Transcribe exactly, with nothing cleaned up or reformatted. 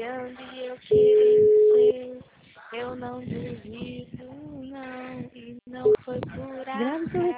grande eu queria ser. Eu não duvido, não, e não foi por Grande